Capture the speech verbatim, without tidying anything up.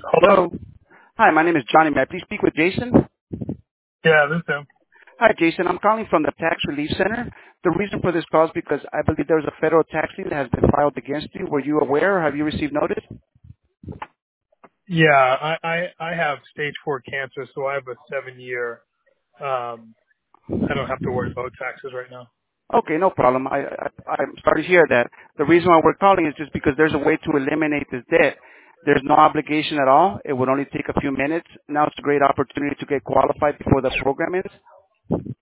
Hello? Hello. Hi, my name is Johnny. May I please speak with Jason? Yeah, this is him. Hi, Jason. I'm calling from the Tax Relief Center. The reason for this call is because I believe there's a federal tax lien that has been filed against you. Were you aware or have you received notice? Yeah, I, I, I have stage four cancer, so I have a seven year, um, I don't have to worry about taxes right now. Okay, no problem. I, I, I'm sorry to hear that. The reason why we're calling is just because there's a way to eliminate this debt. There's no obligation at all. It would only take a few minutes. Now it's a great opportunity to get qualified before the program ends.